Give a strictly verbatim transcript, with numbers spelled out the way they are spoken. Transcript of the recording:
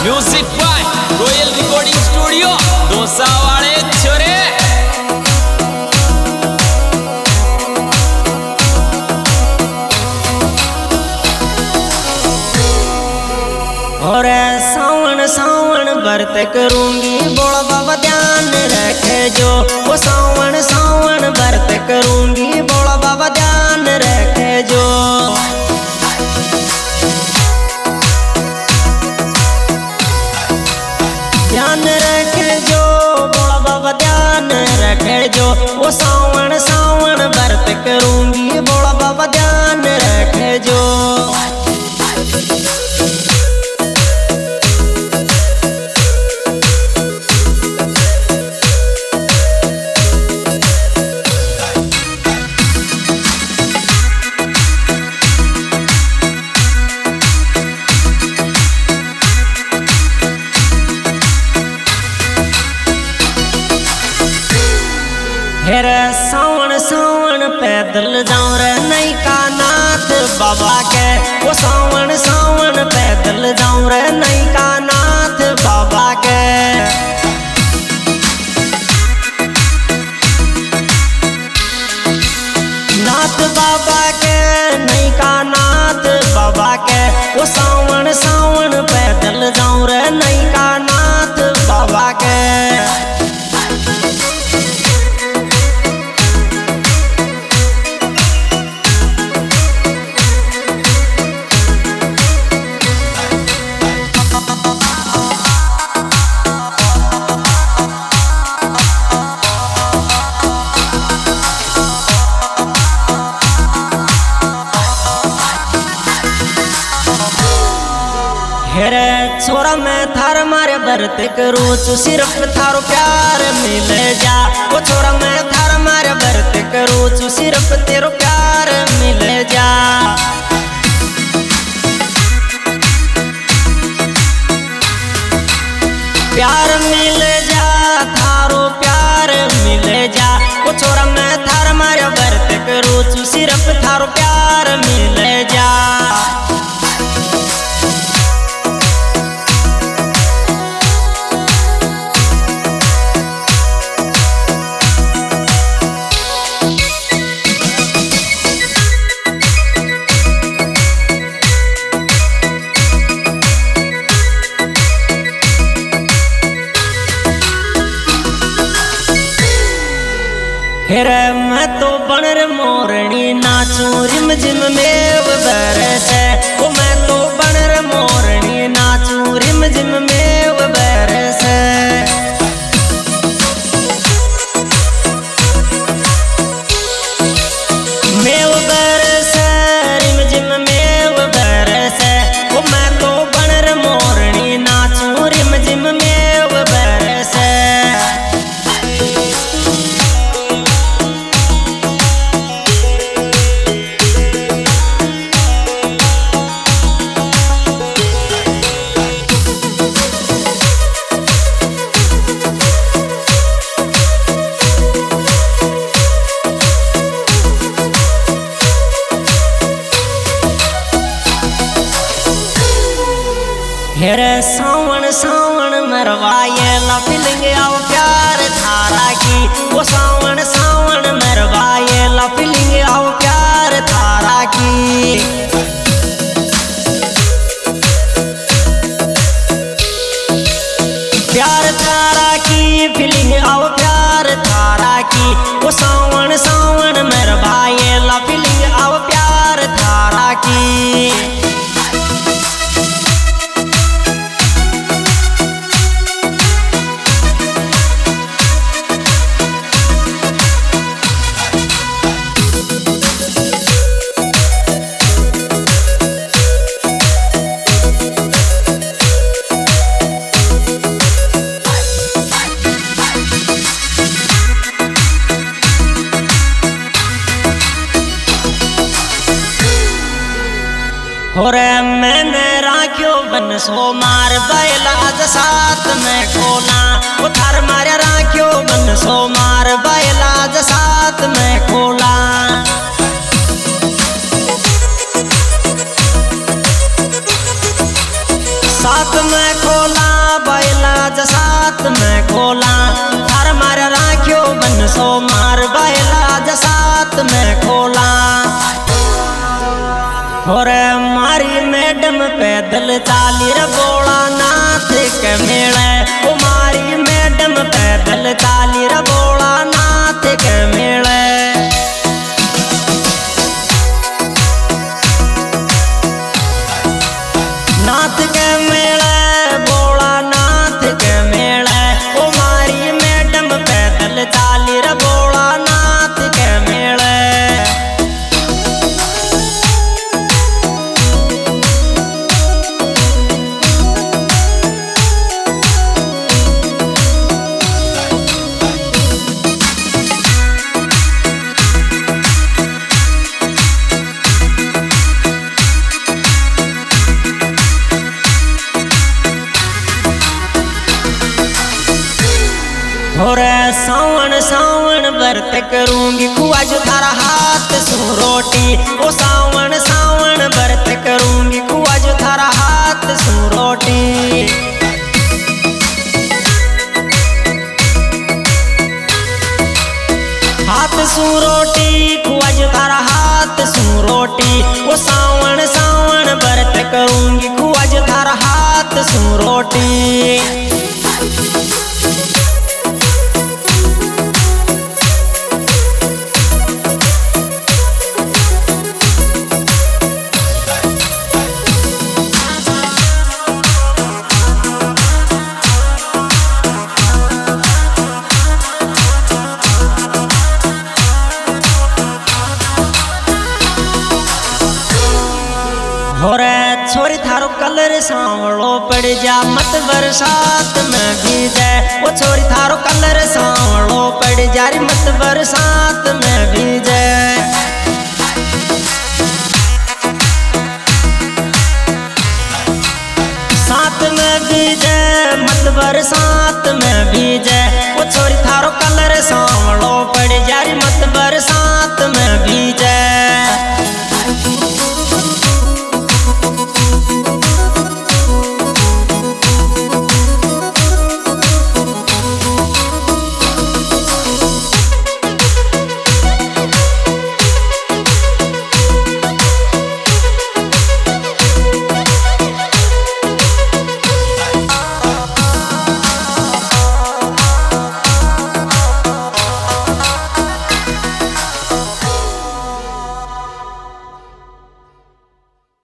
Music by royal recording studio Dausa वाले छोरे। और सावन सावन व्रत करूंगी बोल बाबा ध्यान रखे जो। वो सावन सावन व्रत करूंगी बोल बाबा ध्यान रखे जो। ध्यान रखे जो बोल बाबा ध्यान रखे जो। वो सावन सावन व्रत करूंगी बोल बाबा ध्यान रखे जो। फिर सावन सावन पैदल जाऊं रे नहीं का नाथ बाबा के। वो सावन सावन पैदल जाऊं रे नहीं का नाथ बाबा के। नाथ बाबा के नहीं का नाथ बाबा के। वो सावन सावन पैदल जाऊं रे नहीं का नाथ बाबा के। हेरे छोरा मैं थार मारे व्रत करूँ तू सिर्फ थारो प्यार मिले जा। वो छोरा मैं थार मारे व्रत करूँ तू सिर्फ तेरो प्यार मिले जा। प्यार मिले जा थारो प्यार मिले जा। वो छोरा मैं थार मारे व्रत करूँ तू सिर्फ थारो प्यार मिले जा। फिर मैं तो बनर मोरनी नाचूं रिम झिम मेव बरसे। ओ मैं तो बनर मोरनी नाचूं रिम झिम मेव बरसे। मेव बरसे रिम झिम मेव बरसे। ओ मैं तो बनर मोरनी नाचूं रिम झिम मेव बरसे। हेरे सावन सावन मरवाए ला फीलिंग आओ प्यार थारा की। वो सावन सावन मरवाए ला फीलिंग आओ प्यार थारा की। प्यार थारा की फीलिंग आओ प्यार थारा की। वो सावन सावन मरवाए ला फीलिंग आओ प्यार थारा की। और मैंने राखियो बन सो मार बैलाज साथ में खोला। वो थार मारे राखियो बन सो मार बैलाज साथ में खोला। साथ में खोला और मारी मैडम पैदल चाली रे बोला नाथ के मेले। ओ मारी मैडम पैदल चाली रे बोला नाथ के मेले। नाथ के मेले बोला नाथ के मेले। ओ मारी मैडम पैदल चाली रे बोला नाथ के मेले। और सावन सावन व्रत करूंगी खुआ जो थारा हाथ सू रोटी। ओ सावन सावन व्रत करूंगी खुआ जो थारा हाथ सू रोटी। हाथ सू रोटी खुआ जो थारा हाथ सू रोटी। ओ सावन सावन व्रत करूंगी खुआ जो थारा हाथ सू रोटी। और छोरी थारो कलर सांवलो पड़ जा मत बरसात में भीजे। वो छोरी थारो कलर सांवलो पड़ जा रे मत बरसात में भीजे। साथ में भीजे मत बरसात में भीजे। वो छोरी थारो कलर सांवलो पड़ जा रे मत बरसात में भीजे।